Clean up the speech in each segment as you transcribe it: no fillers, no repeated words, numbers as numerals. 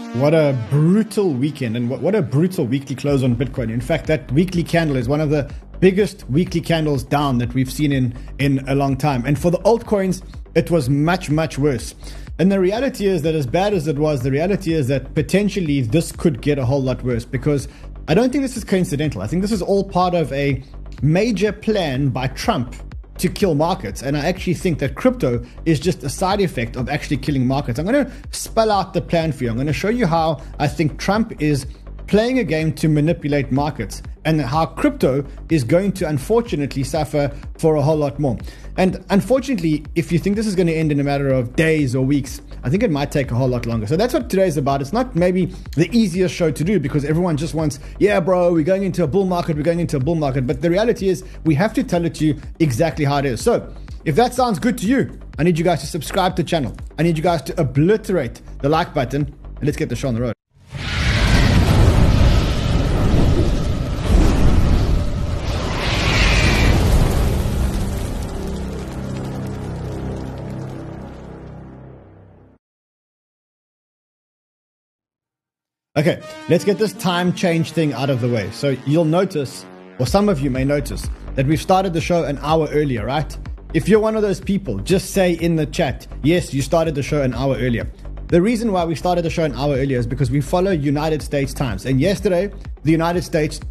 What a brutal weekend and what a brutal weekly close on Bitcoin. In fact, that weekly candle is one of the biggest weekly candles down that we've seen in a long time. And for the altcoins, it was much, much worse. And the reality is that as bad as it was, the reality is that potentially this could get a whole lot worse, because I don't think this is coincidental. I think this is all part of a major plan by Trump to kill markets. And I actually think that crypto is just a side effect of actually killing markets. I'm going to spell out the plan for you. I'm going to show you how I think Trump is playing a game to manipulate markets, and how crypto is going to unfortunately suffer for a whole lot more. And unfortunately, if you think this is going to end in a matter of days or weeks, I think it might take a whole lot longer. So that's what today's about. It's not maybe the easiest show to do, because everyone just wants, yeah, bro, we're going into a bull market, But the reality is we have to tell it to you exactly how it is. So if that sounds good to you, I need you guys to subscribe to the channel. I need you guys to obliterate the like button, and let's get the show on the road. Okay, let's get this time change thing out of the way. So you'll notice, or some of you may notice, that we've started the show an hour earlier, right? If you're one of those people, just say in the chat, yes, you started the show an hour earlier. The reason why we started the show an hour earlier is because we follow United States times. And yesterday, the United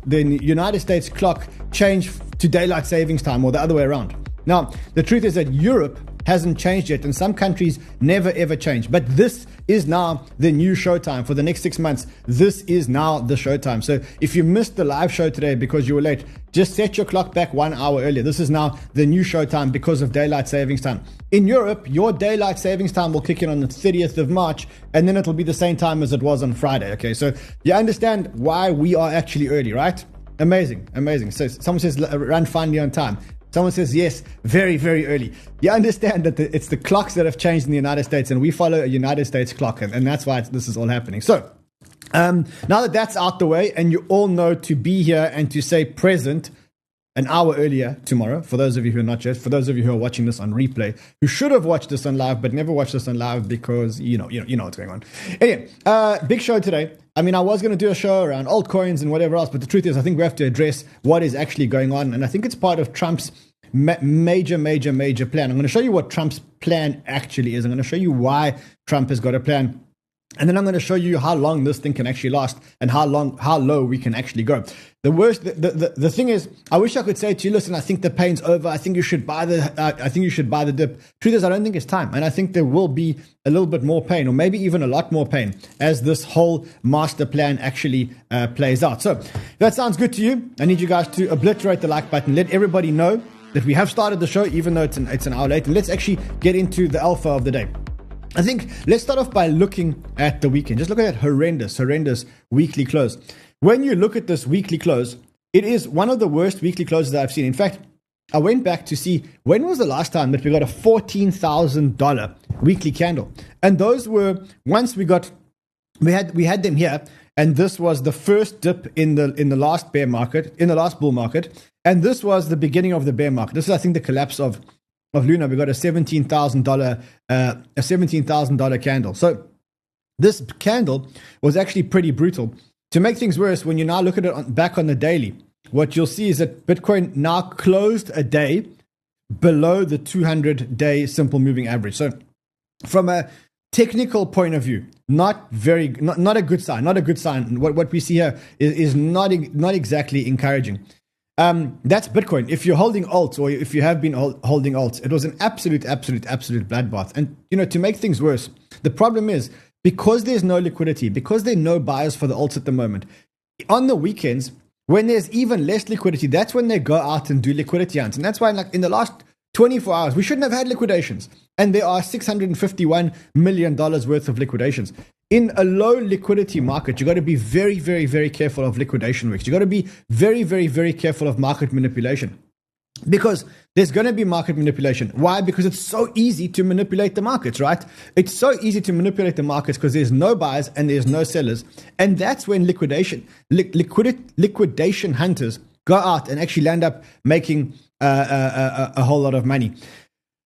States clock changed to daylight savings time, or the other way around. Now, the truth is that Europe hasn't changed yet, and some countries never ever change. But this is now the new showtime for the next 6 months. This is now the showtime. So if you missed the live show today because you were late, just set your clock back 1 hour earlier. This is now the new showtime because of daylight savings time. In Europe, your daylight savings time will kick in on the 30th of March, and then it'll be the same time as it was on Friday. Okay, so you understand why we are actually early, right? Amazing. So someone says run finally on time. Someone says, yes, very, very early. You understand that it's the clocks that have changed in the United States, and we follow a United States clock, and that's why this is all happening. So now that that's out the way, and you all know to be here and to say present an hour earlier tomorrow, for those of you who are not yet, for those of you who are watching this on replay, who should have watched this on live but never watched this on live because you know what's going on. Anyway, big show today. I mean, I was going to do a show around altcoins and whatever else, but the truth is I think we have to address what is actually going on, and I think it's part of Trump's major plan. I'm going to show you what Trump's plan actually is. I'm going to show you why Trump has got a plan. And then I'm going to show you how long this thing can actually last, and how low we can actually go. The thing is, I wish I could say to you, listen, I think the pain's over. I think you should buy the dip. Truth is, I don't think it's time, and I think there will be a little bit more pain, or maybe even a lot more pain, as this whole master plan actually plays out. So if that sounds good to you, I need you guys to obliterate the like button. Let everybody know that we have started the show, even though it's an hour late. And let's actually get into the alpha of the day. I think let's start off by looking at the weekend. Just look at that horrendous weekly close. When you look at this weekly close, it is one of the worst weekly closes that I've seen. In fact, I went back to see when was the last time that we got a $14,000 weekly candle. And those were, once we had them here, and this was the first dip in the last bear market, in the last bull market, and this was the beginning of the bear market. This is, I think, the collapse of Luna. We got a $17,000 candle. So this candle was actually pretty brutal. To make things worse, when you now look at it back on the daily, what you'll see is that Bitcoin now closed a day below the 200-day simple moving average. So from a technical point of view, not a good sign. Not a good sign. What we see here is not exactly encouraging. That's Bitcoin. If you're holding alts, or if you have been holding alts, it was an absolute bloodbath. And to make things worse, the problem is, because there's no liquidity, because there are no buyers for the alts at the moment, on the weekends, when there's even less liquidity, that's when they go out and do liquidity hunts. And that's why, in the last 24 hours, we shouldn't have had liquidations. And there are $651 million worth of liquidations. In a low liquidity market, you got to be very, very, very careful of liquidation risks. You got to be very, very, very careful of market manipulation. Because there's going to be market manipulation. Why? Because it's so easy to manipulate the markets, right? It's so easy to manipulate the markets because there's no buyers and there's no sellers. And that's when liquidation hunters go out and actually land up making a whole lot of money.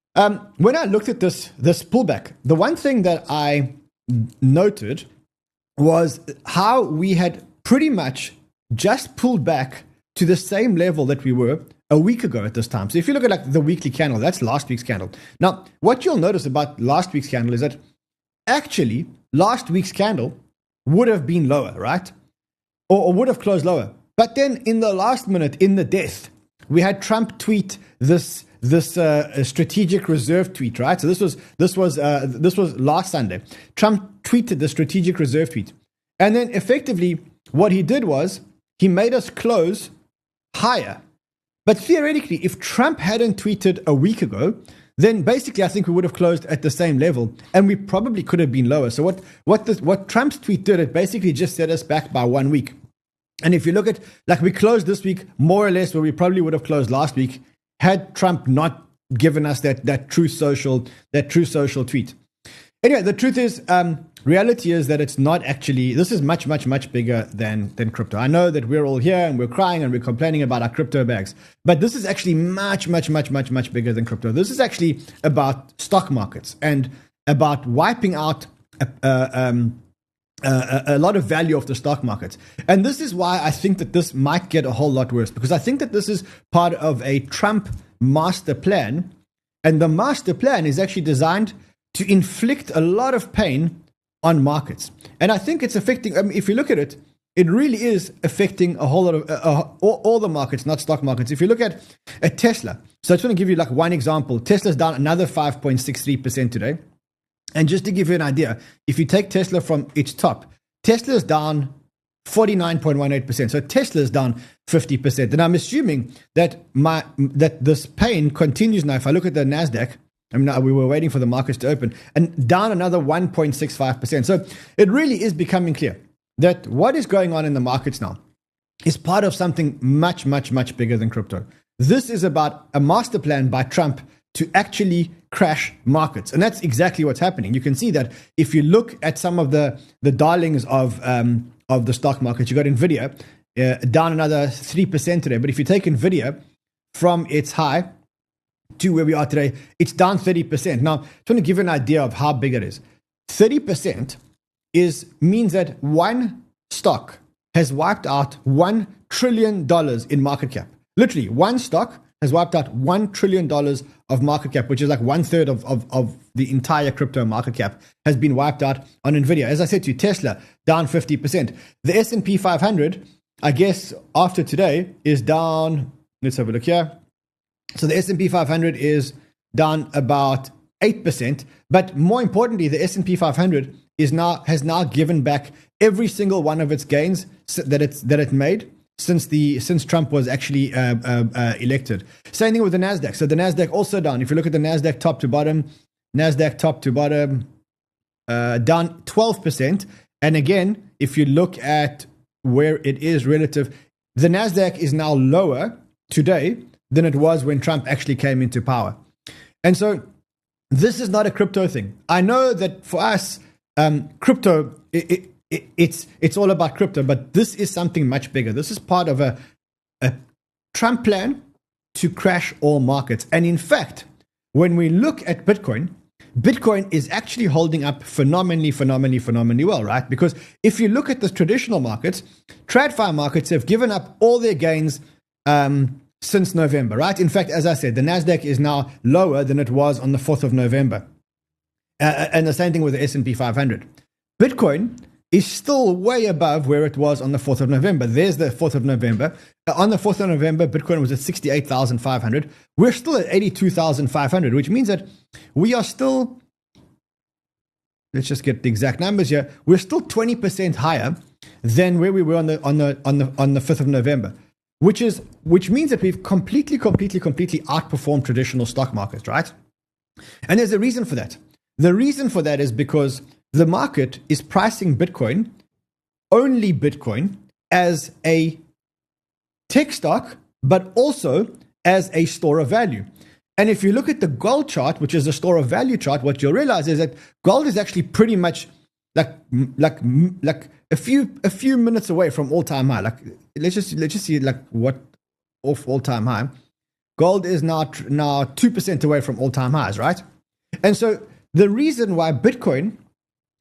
When I looked at this pullback, the one thing that I noted was how we had pretty much just pulled back to the same level that we were a week ago at this time. So if you look at like the weekly candle, that's last week's candle. Now, what you'll notice about last week's candle is that actually last week's candle would have been lower, right? Or would have closed lower. But then in the last minute, in the death, we had Trump tweet this strategic reserve tweet, right? So this was last Sunday. Trump tweeted the strategic reserve tweet, and then effectively what he did was he made us close higher. But theoretically, if Trump hadn't tweeted a week ago, then basically I think we would have closed at the same level, and we probably could have been lower. So what Trump's tweet did, it basically just set us back by 1 week. And if you look at, like, we closed this week more or less where we probably would have closed last week had Trump not given us that true social tweet. Anyway, the truth is, reality is that it's not actually, this is much, much, much bigger than crypto. I know that we're all here and we're crying and we're complaining about our crypto bags, but this is actually much, much, much, much, much bigger than crypto. This is actually about stock markets and about wiping out a lot of value of the stock markets. And this is why I think that this might get a whole lot worse, because I think that this is part of a Trump master plan. And the master plan is actually designed to inflict a lot of pain on markets. And I think it's affecting, if you look at it, it really is affecting a whole lot of all the markets, not stock markets. If you look at Tesla, so I just want to give you like one example. Tesla's down another 5.63% today. And just to give you an idea, if you take Tesla from its top, Tesla's down 49.18%. So Tesla's down 50%. And I'm assuming that this pain continues now. If I look at the NASDAQ, we were waiting for the markets to open, and down another 1.65%. So it really is becoming clear that what is going on in the markets now is part of something much, much, much bigger than crypto. This is about a master plan by Trump to actually crash markets. And that's exactly what's happening. You can see that if you look at some of the darlings of the stock market, you got NVIDIA down another 3% today. But if you take NVIDIA from its high to where we are today, it's down 30%. Now, I just want to give you an idea of how big it is. 30% means that one stock has wiped out $1 trillion in market cap. Literally, one stock has wiped out $1 trillion of market cap, which is like 1/3 of the entire crypto market cap has been wiped out on NVIDIA. As I said to you, Tesla down 50%. The S&P 500, I guess after today, is down, let's have a look here. So the S&P 500 is down about 8%. But more importantly, the S&P 500 has now given back every single one of its gains that it made since Trump was actually elected. Same thing with the NASDAQ. So the NASDAQ also down. If you look at the NASDAQ top to bottom, down 12%. And again, if you look at where it is relative, the NASDAQ is now lower today than it was when Trump actually came into power. And so this is not a crypto thing. I know that for us, crypto, it's all about crypto, but this is something much bigger. This is part of a Trump plan to crash all markets. And in fact, when we look at Bitcoin is actually holding up phenomenally well, right? Because if you look at the traditional markets, TradFi markets have given up all their gains since November, right? In fact, as I said, the NASDAQ is now lower than it was on the 4th of November. And the same thing with the S&P 500. Bitcoin is still way above where it was on the 4th of November. There's the 4th of November. On the 4th of November, Bitcoin was at 68,500. We're still at 82,500, which means that we are still, let's just get the exact numbers here. We're still 20% higher than where we were on the 5th of November. Which means that we've completely outperformed traditional stock markets, right? And there's a reason for that. The reason for that is because the market is pricing Bitcoin, only Bitcoin, as a tech stock, but also as a store of value. And if you look at the gold chart, which is a store of value chart, what you'll realize is that gold is actually pretty much like a few minutes away from all-time high. Like let's just see like what off all-time high. Gold is now 2% away from all-time highs, right? And so the reason why Bitcoin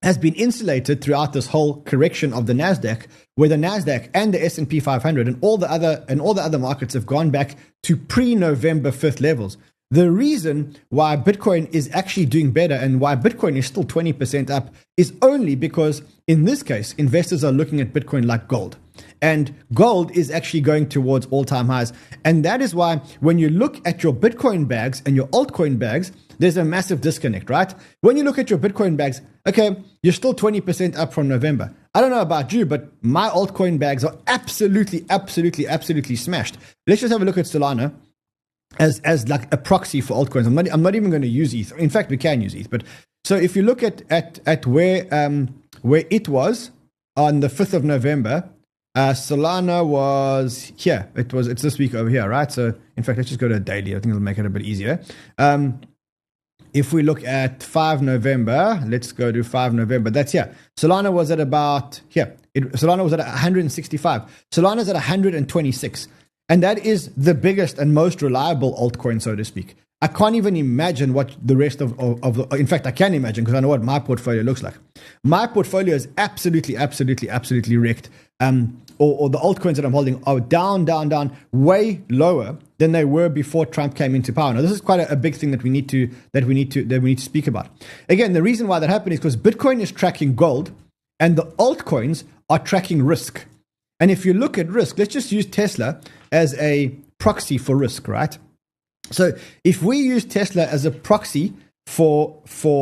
has been insulated throughout this whole correction of the Nasdaq, where the Nasdaq and the S&P 500 and all the other markets have gone back to pre-November 5th levels. The reason why Bitcoin is actually doing better and why Bitcoin is still 20% up is only because, in this case, investors are looking at Bitcoin like gold. And gold is actually going towards all-time highs. And that is why when you look at your Bitcoin bags and your altcoin bags, there's a massive disconnect, right? When you look at your Bitcoin bags, okay, you're still 20% up from November. I don't know about you, but my altcoin bags are absolutely smashed. Let's just have a look at Solana as like a proxy for altcoins. I'm not even going to use ETH. In fact, we can use ETH. But so if you look at where it was on the 5th of November, Solana was here. It's this week over here, right? So in fact, let's just go to a daily. I think it'll make it a bit easier. If we look at 5 November, let's go to 5 November. That's here. Solana was at about here. Solana was at 165. Solana's at 126. And that is the biggest and most reliable altcoin, so to speak. I can't even imagine what the rest of the, in fact, I can imagine because I know what my portfolio looks like. My portfolio is absolutely wrecked. Or the altcoins that I'm holding are down, way lower than they were before Trump came into power. Now, this is quite a big thing that we need to speak about. Again, the reason why that happened is because Bitcoin is tracking gold and the altcoins are tracking risk. And if you look at risk, let's just use Tesla as a proxy for risk, right? So if we use Tesla as a proxy for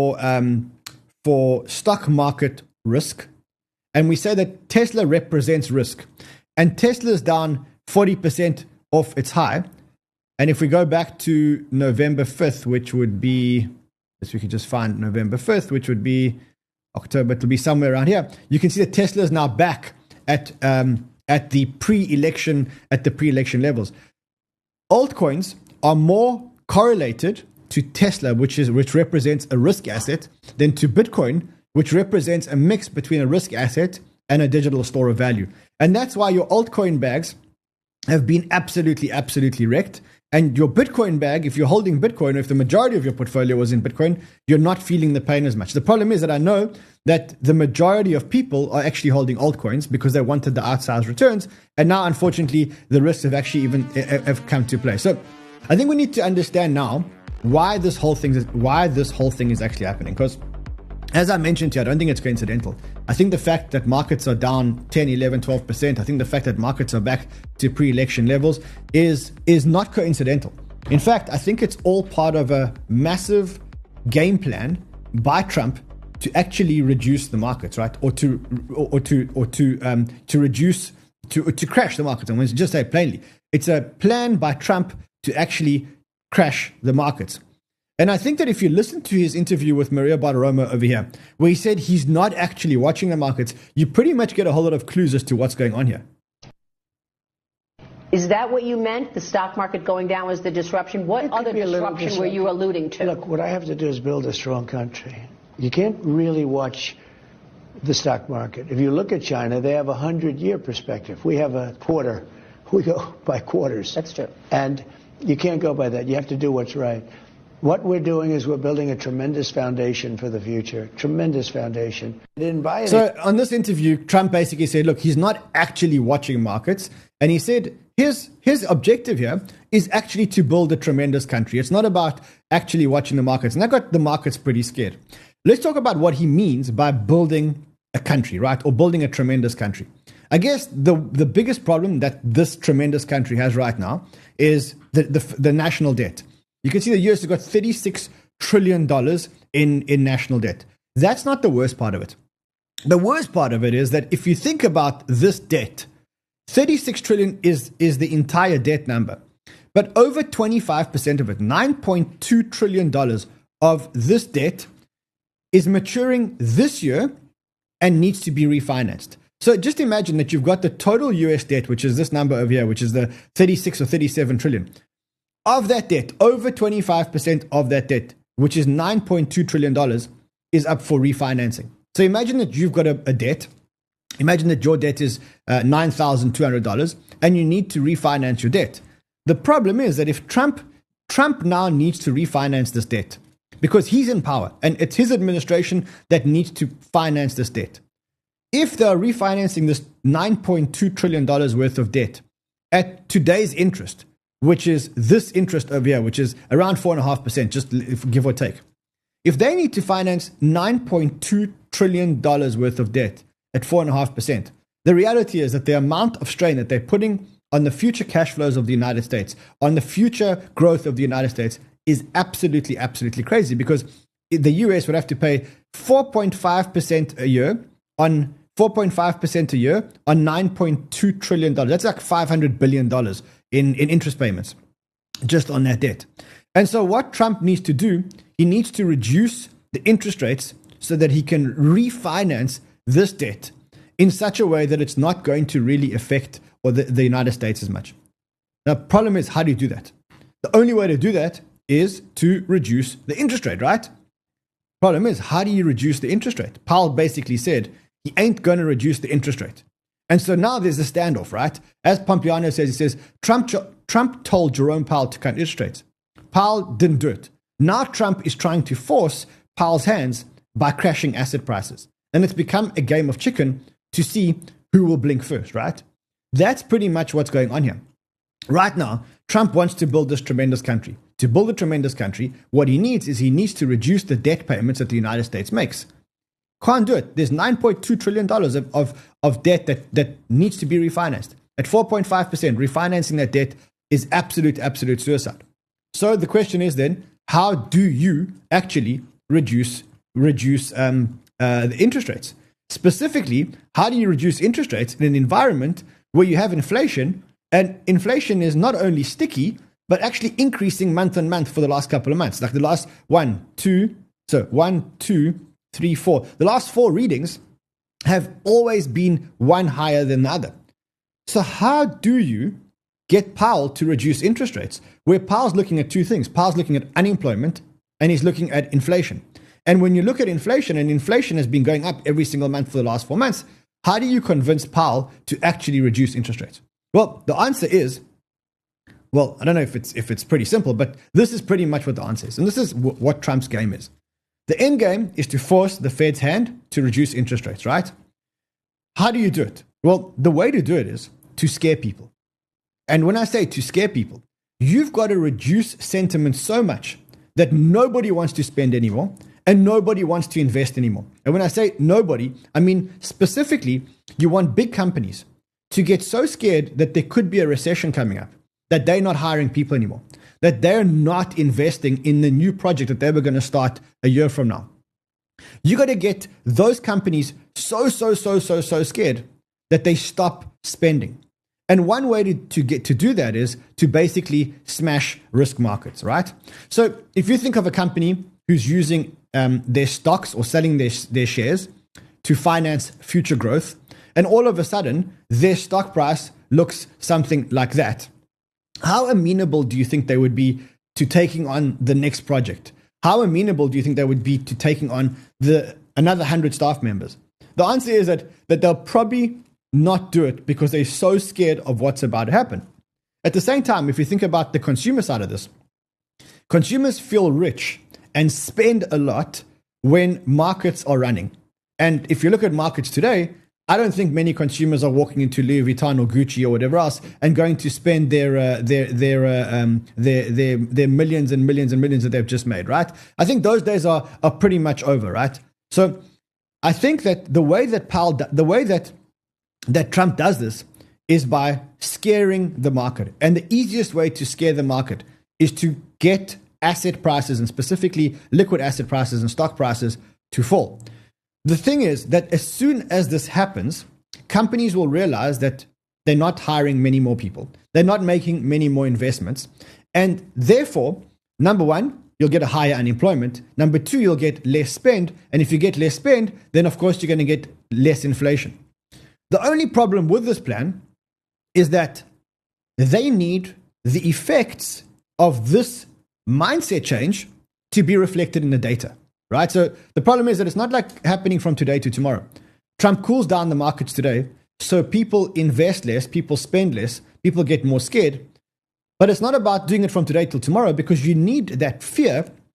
stock market risk, and we say that Tesla represents risk, and Tesla's down 40% off its high, and if we go back to November 5th, which would be, if we could just find November 5th, which would be October, it'll be somewhere around here, you can see that Tesla is now back at the pre-election levels. Altcoins are more correlated to Tesla, which represents a risk asset, than to Bitcoin, which represents a mix between a risk asset and a digital store of value. And that's why your altcoin bags have been absolutely wrecked. And your Bitcoin bag, if you're holding Bitcoin, or if the majority of your portfolio was in Bitcoin, you're not feeling the pain as much. The problem is that I know that the majority of people are actually holding altcoins because they wanted the outsized returns. And now, unfortunately, the risks have actually have come to play. So I think we need to understand now why this whole thing is actually happening. Because as I mentioned here, I don't think it's coincidental. I think the fact that markets are down 10, 11, 12%, I think the fact that markets are back to pre-election levels is not coincidental. In fact, I think it's all part of a massive game plan by Trump to actually reduce the markets, right? Or to crash the markets. And let's just say it plainly, it's a plan by Trump to actually crash the markets. And I think that if you listen to his interview with Maria Bartiromo over here, where he said he's not actually watching the markets, you pretty much get a whole lot of clues as to what's going on here. Is that what you meant? The stock market going down was the disruption? What other disruption were you alluding to? Look, what I have to do is build a strong country. You can't really watch the stock market. If you look at China, they have a 100-year perspective. We have a quarter. We go by quarters. That's true. And you can't go by that. You have to do what's right. What we're doing is we're building a tremendous foundation for the future. Tremendous foundation. I didn't buy it. So on this interview, Trump basically said, look, he's not actually watching markets. And he said his objective here is actually to build a tremendous country. It's not about actually watching the markets. And that got the markets pretty scared. Let's talk about what he means by building a country, right? Or building a tremendous country. I guess the biggest problem that this tremendous country has right now is the national debt. You can see the US has got $36 trillion in national debt. That's not the worst part of it. The worst part of it is that if you think about this debt, 36 trillion is the entire debt number. But over 25% of it, $9.2 trillion of this debt is maturing this year and needs to be refinanced. So just imagine that you've got the total US debt, which is this number over here, which is the 36 or 37 trillion. Of that debt, over 25% of that debt, which is $9.2 trillion, is up for refinancing. So imagine that you've got a debt. Imagine that your debt is $9,200 and you need to refinance your debt. The problem is that if Trump now needs to refinance this debt, because he's in power and it's his administration that needs to finance this debt. If they're refinancing this $9.2 trillion worth of debt at today's interest, which is this interest over here, which is around 4.5%, just give or take. If they need to finance $9.2 trillion worth of debt at 4.5%, the reality is that the amount of strain that they're putting on the future cash flows of the United States, on the future growth of the United States, is absolutely, absolutely crazy, because the US would have to pay 4.5% a year on 4.5% a year on $9.2 trillion. That's like $500 billion in interest payments just on that debt. And so what Trump needs to do, he needs to reduce the interest rates so that he can refinance this debt in such a way that it's not going to really affect the United States as much. Now, the problem is, how do you do that? The only way to do that is to reduce the interest rate, right? Problem is, how do you reduce the interest rate? Powell basically said he ain't going to reduce the interest rate. And so now there's a standoff, right? As Pompliano says, he says, Trump told Jerome Powell to cut interest rates. Powell didn't do it. Now Trump is trying to force Powell's hands by crashing asset prices. And it's become a game of chicken to see who will blink first, right? That's pretty much what's going on here. Right now, Trump wants to build this tremendous country. To build a tremendous country, what he needs to reduce the debt payments that the United States makes. Can't do it. There's $9.2 trillion of debt that needs to be refinanced. At 4.5%, refinancing that debt is absolute suicide. So the question is then, how do you actually reduce the interest rates? Specifically, how do you reduce interest rates in an environment where you have inflation, and inflation is not only sticky, but actually increasing month on month for the last couple of months? Like the last 1, 2, 3, 4. The last 4 readings have always been one higher than the other. So how do you get Powell to reduce interest rates? Where Powell's looking at two things. Powell's looking at unemployment and he's looking at inflation. And when you look at inflation, and inflation has been going up every single month for the last 4 months, how do you convince Powell to actually reduce interest rates? Well, the answer is, well, I don't know if it's pretty simple, but this is pretty much what the answer is. And this is what Trump's game is. The end game is to force the Fed's hand to reduce interest rates, right? How do you do it? Well, the way to do it is to scare people. And when I say to scare people, you've got to reduce sentiment so much that nobody wants to spend anymore and nobody wants to invest anymore. And when I say nobody, I mean specifically, you want big companies to get so scared that there could be a recession coming up, that they're not hiring people anymore, that they're not investing in the new project that they were going to start a year from now. You got to get those companies so scared that they stop spending. And one way to get to do that is to basically smash risk markets, right? So if you think of a company who's using their stocks or selling their shares to finance future growth, and all of a sudden their stock price looks something like that, how amenable do you think they would be to taking on the next project? How amenable do you think they would be to taking on another 100 staff members? The answer is that they'll probably not do it because they're so scared of what's about to happen. At the same time, if you think about the consumer side of this, consumers feel rich and spend a lot when markets are running. And if you look at markets today, I don't think many consumers are walking into Louis Vuitton or Gucci or whatever else and going to spend their millions and millions and millions that they've just made, right? I think those days are pretty much over, right? So I think that the way that Trump does this is by scaring the market. And the easiest way to scare the market is to get asset prices, and specifically liquid asset prices and stock prices, to fall. The thing is that as soon as this happens, companies will realize that they're not hiring many more people. They're not making many more investments. And therefore, number one, you'll get a higher unemployment. Number two, you'll get less spend. And if you get less spend, then of course you're going to get less inflation. The only problem with this plan is that they need the effects of this mindset change to be reflected in the data, right? So the problem is that it's not like happening from today to tomorrow. Trump cools down the markets today, so people invest less, people spend less, people get more scared. But it's not about doing it from today till tomorrow, because you need that fear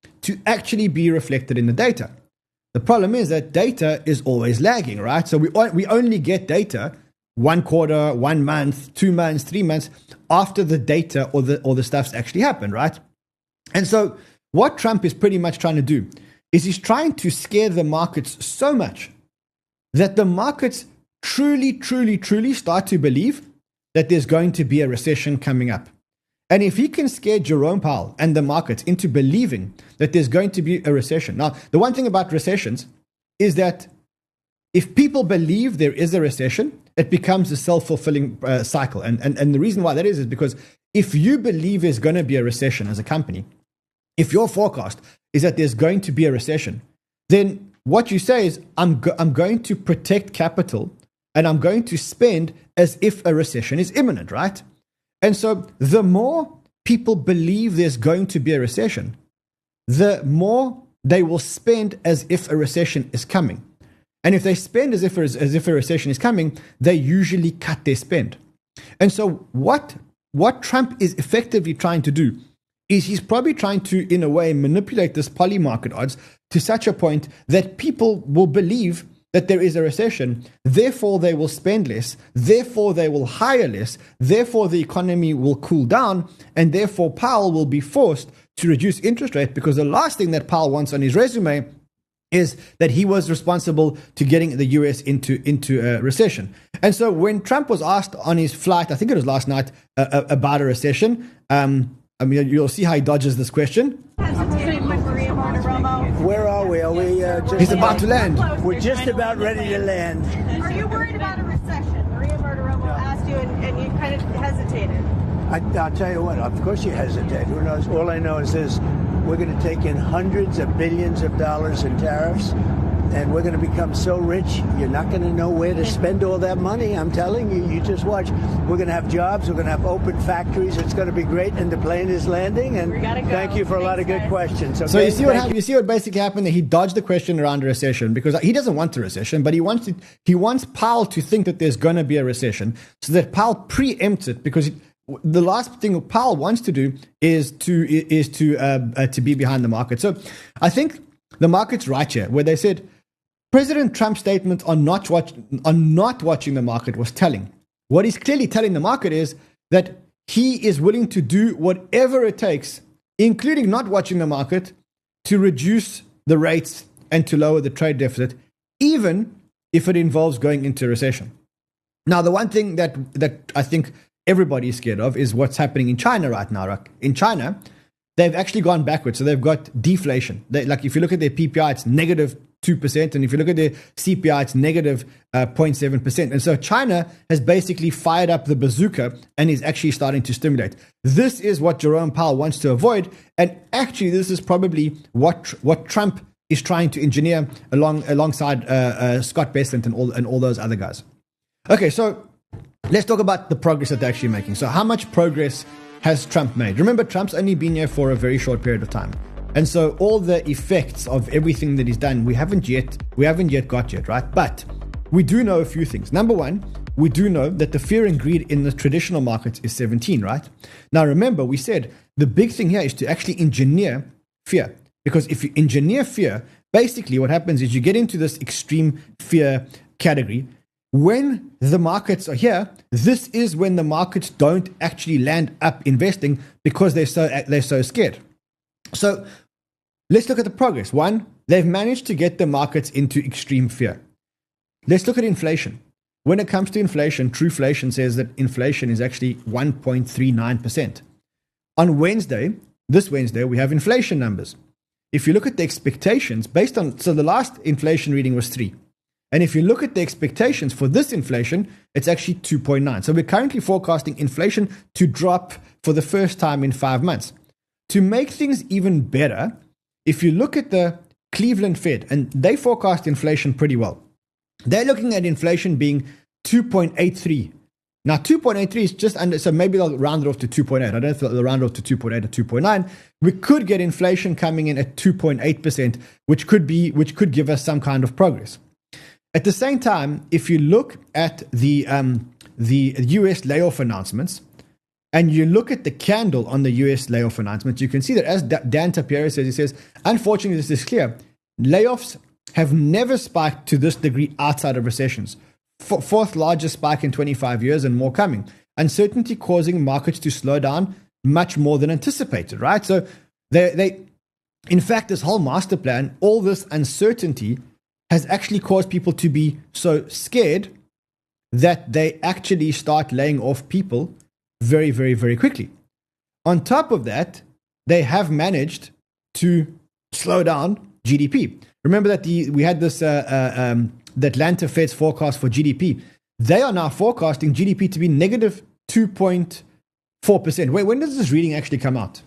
to actually be reflected in the data. The problem is that data is always lagging, right? So we only get data 1 quarter, 1 month, 2 months, 3 months after the data or the stuff's actually happened, right? And so what Trump is pretty much trying to do is he's trying to scare the markets so much that the markets truly start to believe that there's going to be a recession coming up. And if he can scare Jerome Powell and the markets into believing that there's going to be a recession. Now, the one thing about recessions is that if people believe there is a recession, it becomes a self-fulfilling cycle. And the reason why that is because if you believe there's going to be a recession as a company, if your forecast is that there's going to be a recession, then what you say is, I'm going to protect capital and I'm going to spend as if a recession is imminent, right? And so the more people believe there's going to be a recession, the more they will spend as if a recession is coming. And if they spend as if a recession is coming, they usually cut their spend. And so what Trump is effectively trying to do is he's probably trying to, in a way, manipulate this poly market odds to such a point that people will believe that there is a recession, therefore they will spend less, therefore they will hire less, therefore the economy will cool down, and therefore Powell will be forced to reduce interest rate, because the last thing that Powell wants on his resume is that he was responsible to getting the US into a recession. And so when Trump was asked on his flight, I think it was last night, about a recession, you'll see how he dodges this question. Where are we? Are we just... He's about to land. We're just about ready to land. Are you worried about a recession? Maria Bartiromo asked you, and you kind of hesitated. I'll tell you what, of course you hesitate. Who knows? All I know is this. We're going to take in hundreds of billions of dollars in tariffs, and we're going to become so rich, you're not going to know where to spend all that money. I'm telling you, you just watch. We're going to have jobs. We're going to have open factories. It's going to be great, and the plane is landing. And thank you for a lot of good questions. Okay? So you see what happened? You see what basically happened? That he dodged the question around a recession because he doesn't want a recession, but he wants Powell to think that there's going to be a recession, so that Powell preempts it, because the last thing Powell wants to do is to be behind the market. So I think the market's right here, where they said President Trump's statement on not watching the market was telling. What he's clearly telling the market is that he is willing to do whatever it takes, including not watching the market, to reduce the rates and to lower the trade deficit, even if it involves going into a recession. Now, the one thing that I think everybody is scared of is what's happening in China right now. In China, they've actually gone backwards. So they've got deflation. If you look at their PPI, it's negative 2%. And if you look at their CPI, it's negative 0.7%. And so China has basically fired up the bazooka and is actually starting to stimulate. This is what Jerome Powell wants to avoid. And actually, this is probably what Trump is trying to engineer alongside Scott Bessent and all those other guys. Okay, so let's talk about the progress that they're actually making. So how much progress has Trump made? Remember, Trump's only been here for a very short period of time. And so all the effects of everything that he's done, we haven't yet got yet, right? But we do know a few things. Number one, we do know that the fear and greed in the traditional markets is 17, right? Now, remember, we said the big thing here is to actually engineer fear. Because if you engineer fear, basically what happens is you get into this extreme fear category. When the markets are here, this is when the markets don't actually land up investing because they're so scared. So let's look at the progress. One, they've managed to get the markets into extreme fear. Let's look at inflation. When it comes to inflation, Trueflation says that inflation is actually 1.39%. On this Wednesday, we have inflation numbers. If you look at the expectations so the last inflation reading was 3. And if you look at the expectations for this inflation, it's actually 2.9. So we're currently forecasting inflation to drop for the first time in 5 months. To make things even better, if you look at the Cleveland Fed, and they forecast inflation pretty well, they're looking at inflation being 2.83. Now, 2.83 is just under, so maybe they'll round it off to 2.8. I don't know if they'll round it off to 2.8 or 2.9. We could get inflation coming in at 2.8%, which could give us some kind of progress. At the same time, if you look at the US layoff announcements, and you look at the candle on the US layoff announcement, you can see that, as Dan Tapiero says, he says, unfortunately, this is clear. Layoffs have never spiked to this degree outside of recessions. Fourth largest spike in 25 years and more coming. Uncertainty causing markets to slow down much more than anticipated, right? So they in fact, this whole master plan, all this uncertainty has actually caused people to be so scared that they actually start laying off people very, very, very quickly. On top of that, they have managed to slow down GDP. Remember that we had this the Atlanta Fed's forecast for GDP. They are now forecasting GDP to be negative 2.4%. Wait, when does this reading actually come out?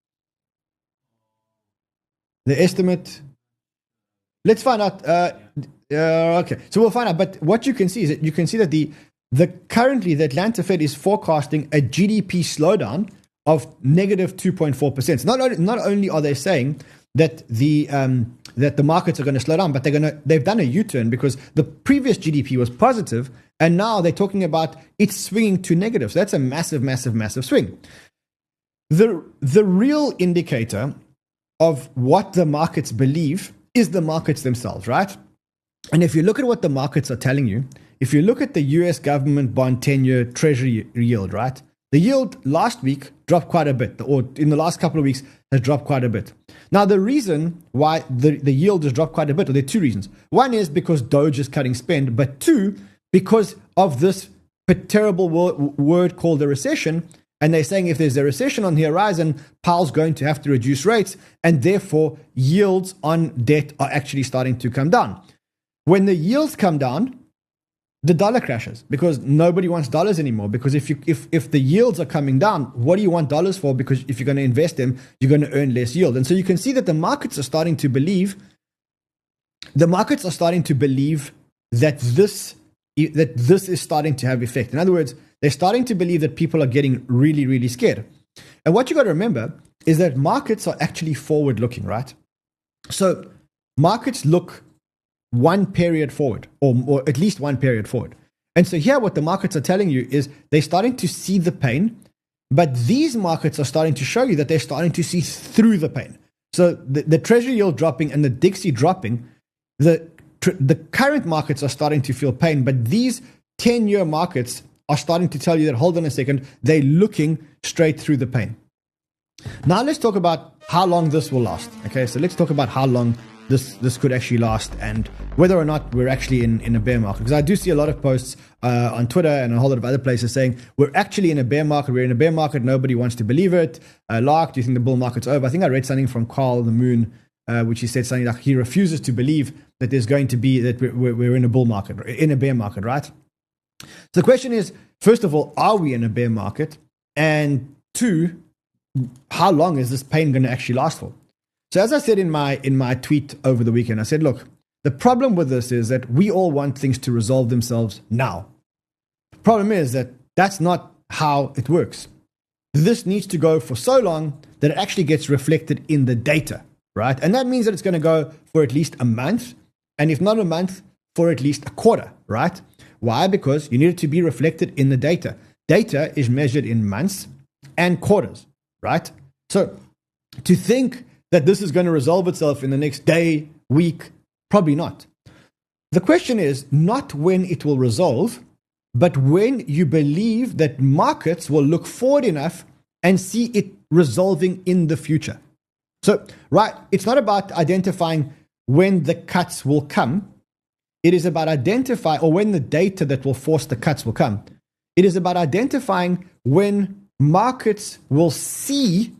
The estimate. Let's find out. Okay, so we'll find out. But what you can see is that you can see that currently the Atlanta Fed is forecasting a GDP slowdown of negative 2.4%. So not only are they saying that the markets are going to slow down, but they've done a U-turn, because the previous GDP was positive, and now they're talking about it swinging to negative. So that's a massive, massive, massive swing. The real indicator of what the markets believe is the markets themselves, right? And if you look at what the markets are telling you, if you look at the US government bond 10-year treasury yield, right? The yield last week dropped quite a bit, or in the last couple of weeks has dropped quite a bit. Now, the reason why the yield has dropped quite a bit, or there are two reasons. One is because Doge is cutting spend, but two, because of this terrible word called a recession. And they're saying if there's a recession on the horizon, Powell's going to have to reduce rates, and therefore yields on debt are actually starting to come down. When the yields come down, the dollar crashes, because nobody wants dollars anymore. Because if the yields are coming down, what do you want dollars for? Because if you're going to invest them, you're going to earn less yield. And so you can see that the markets are starting to believe that this is starting to have effect. In other words, they're starting to believe that people are getting really, really scared. And what you got to remember is that markets are actually forward-looking, right? So markets look one period forward, or at least one period forward. And so here what the markets are telling you is they're starting to see the pain, but these markets are starting to show you that they're starting to see through the pain. So the treasury yield dropping and the Dixie dropping, the current markets are starting to feel pain, but these 10-year markets are starting to tell you that, hold on a second, they're looking straight through the pain. Now let's talk about how long this will last. Okay, so let's talk about how long this could actually last, and whether or not we're actually in a bear market. Because I do see a lot of posts on Twitter and a whole lot of other places saying we're actually in a bear market. We're in a bear market. Nobody wants to believe it. Lark, do you think the bull market's over? I think I read something from Carl the Moon, which he said something like he refuses to believe that there's going to be that we're in a bull market, in a bear market, right? So the question is, first of all, are we in a bear market? And two, how long is this pain going to actually last for? So as I said in my tweet over the weekend, I said, look, the problem with this is that we all want things to resolve themselves now. The problem is that that's not how it works. This needs to go for so long that it actually gets reflected in the data, right? And that means that it's going to go for at least a month, and if not a month, for at least a quarter, right? Why? Because you need it to be reflected in the data. Data is measured in months and quarters, right? So to think that this is going to resolve itself in the next day, week, probably not. The question is not when it will resolve, but when you believe that markets will look forward enough and see it resolving in the future. So, right, it's not about identifying when the cuts will come. It is about identifying, or when the data that will force the cuts will come. It is about identifying when markets will see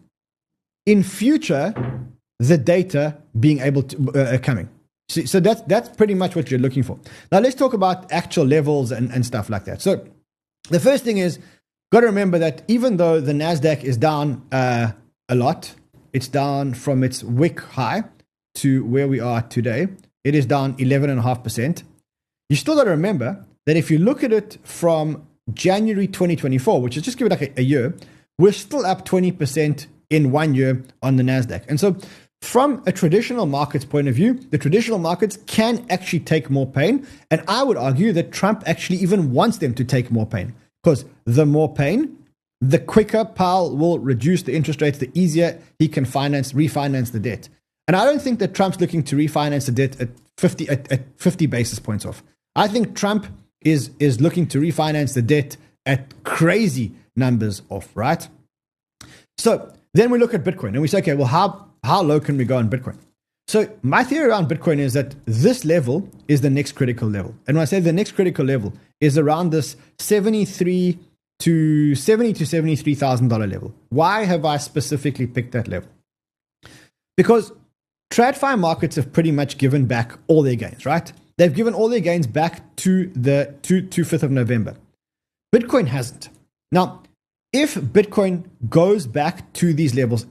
in future the data being able to coming. So that's pretty much what you're looking for. Now let's talk about actual levels and stuff like that. So the first thing is, got to remember that even though the NASDAQ is down a lot, it's down from its wick high to where we are today. It is down 11.5%. You still got to remember that if you look at it from January 2024, which is just give it like a year, we're still up 20% in 1 year on the NASDAQ. And so from a traditional markets point of view, the traditional markets can actually take more pain. And I would argue that Trump actually even wants them to take more pain, because the more pain, the quicker Powell will reduce the interest rates, the easier he can refinance the debt. And I don't think that Trump's looking to refinance the debt at 50 basis points off. I think Trump is looking to refinance the debt at crazy numbers off, right? So then we look at Bitcoin and we say, okay, well, how low can we go on Bitcoin? So my theory around Bitcoin is that this level is the next critical level. And when I say the next critical level is around this $70,000 to $73,000 level. Why have I specifically picked that level? Because TradFi markets have pretty much given back all their gains, right? They've given all their gains back to 5th of November. Bitcoin hasn't. Now, if Bitcoin goes back to these levels,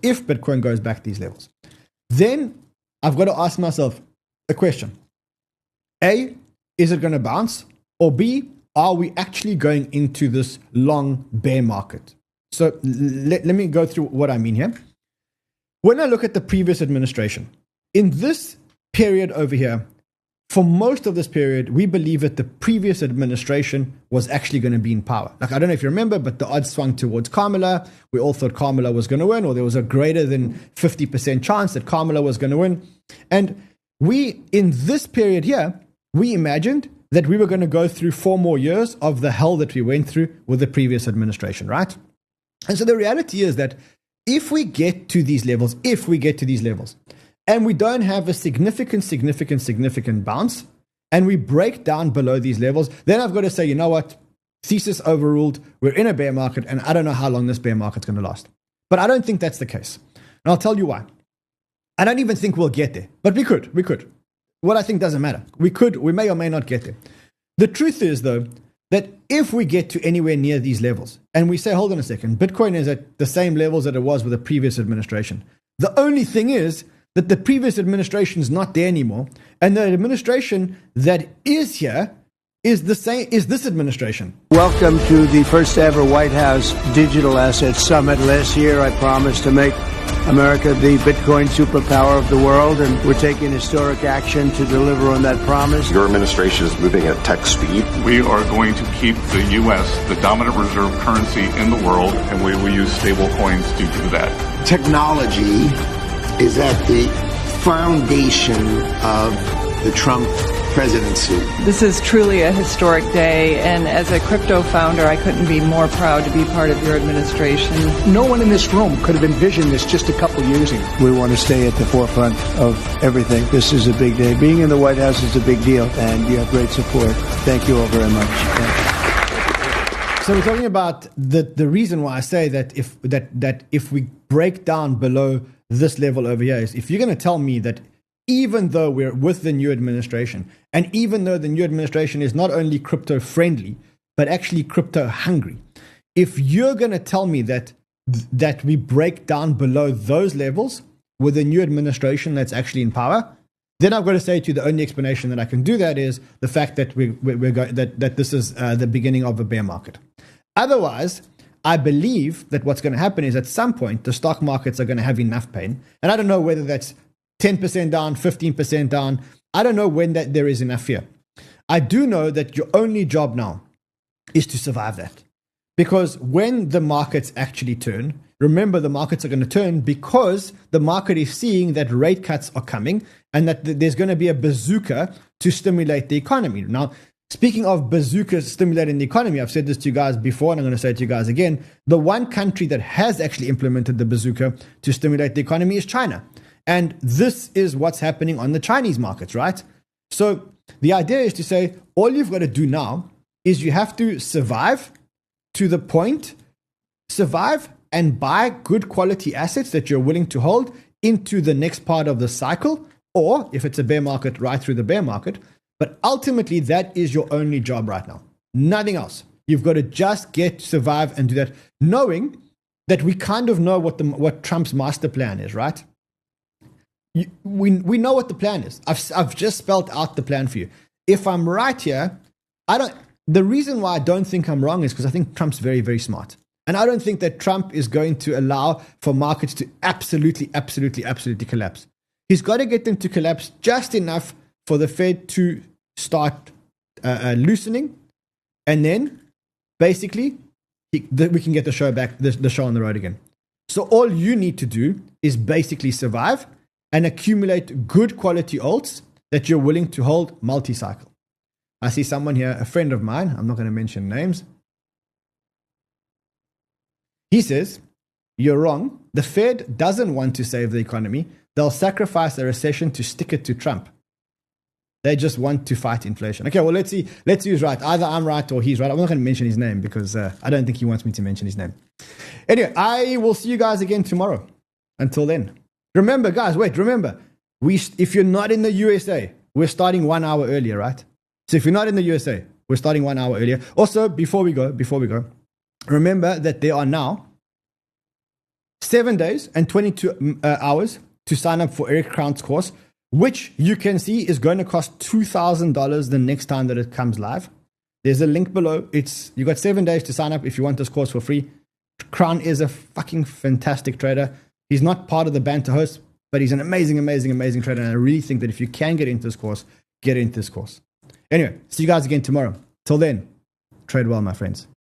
then I've got to ask myself a question. A, is it going to bounce? Or B, are we actually going into this long bear market? So let me go through what I mean here. When I look at the previous administration, in this period over here, for most of this period, we believe that the previous administration was actually going to be in power. Like, I don't know if you remember, but the odds swung towards Kamala. We all thought Kamala was going to win, or there was a greater than 50% chance that Kamala was going to win. And we, in this period here, we imagined that we were going to go through 4 more years of the hell that we went through with the previous administration, right? And so the reality is that if we get to these levels, and we don't have a significant bounce, and we break down below these levels, then I've got to say, you know what? Thesis overruled. We're in a bear market, and I don't know how long this bear market's going to last. But I don't think that's the case. And I'll tell you why. I don't even think we'll get there, but we could. What I think doesn't matter. We may or may not get there. The truth is, though, that if we get to anywhere near these levels, and we say, hold on a second, Bitcoin is at the same levels that it was with the previous administration. The only thing is that the previous administration is not there anymore, and the administration that is here is this administration. Welcome to the first ever White House Digital Assets Summit. Last year, I promised to make America the Bitcoin superpower of the world, and we're taking historic action to deliver on that promise. Your administration is moving at tech speed. We are going to keep the U.S. the dominant reserve currency in the world, and we will use stable coins to do that. Technology is at the foundation of the Trump presidency. This is truly a historic day, and as a crypto founder, I couldn't be more proud to be part of your administration. No one in this room could have envisioned this just a couple years ago. We want to stay at the forefront of everything. This is a big day. Being in the White House is a big deal, and you have great support. Thank you all very much. So we're talking about the reason why I say that if we break down below this level over here is if you're going to tell me that even though we're with the new administration, and even though the new administration is not only crypto friendly, but actually crypto hungry, if you're going to tell me that we break down below those levels with a new administration that's actually in power, then I've got to say to you the only explanation that I can do that is the fact that that this is the beginning of a bear market. Otherwise, I believe that what's going to happen is at some point the stock markets are going to have enough pain, and I don't know whether that's 10% down, 15% down. I don't know when that there is enough fear. I do know that your only job now is to survive that. Because when the markets actually turn, remember the markets are going to turn because the market is seeing that rate cuts are coming and that there's going to be a bazooka to stimulate the economy. Now, speaking of bazookas stimulating the economy, I've said this to you guys before and I'm going to say it to you guys again. The one country that has actually implemented the bazooka to stimulate the economy is China. And this is what's happening on the Chinese markets, right? So the idea is to say, all you've got to do now is you have to survive to the point, survive and buy good quality assets that you're willing to hold into the next part of the cycle, or if it's a bear market, right through the bear market. But ultimately, that is your only job right now. Nothing else. You've got to just survive and do that, knowing that we kind of know what Trump's master plan is, right? We know what the plan is. I've just spelled out the plan for you. If I'm right here, the reason why I don't think I'm wrong is because I think Trump's very, very smart. And I don't think that Trump is going to allow for markets to absolutely collapse. He's got to get them to collapse just enough for the Fed to start loosening. And then basically we can get the show back, the show on the road again. So all you need to do is basically survive and accumulate good quality alts that you're willing to hold multi-cycle. I see someone here, a friend of mine, I'm not going to mention names. He says, you're wrong. The Fed doesn't want to save the economy. They'll sacrifice a recession to stick it to Trump. They just want to fight inflation. Okay, well, let's see who's right. Either I'm right or he's right. I'm not going to mention his name because I don't think he wants me to mention his name. Anyway, I will see you guys again tomorrow. Until then. Remember, guys, remember, if you're not in the USA, we're starting 1 hour earlier, right? So if you're not in the USA, we're starting 1 hour earlier. Also, before we go, remember that there are now 7 days and 22 hours to sign up for Eric Crown's course, which you can see is going to cost $2,000 the next time that it comes live. There's a link below. You got 7 days to sign up if you want this course for free. Crown is a fucking fantastic trader. He's not part of the Banter host, but he's an amazing, amazing, amazing trader. And I really think that if you can get into this course, get into this course. Anyway, see you guys again tomorrow. Till then, trade well, my friends.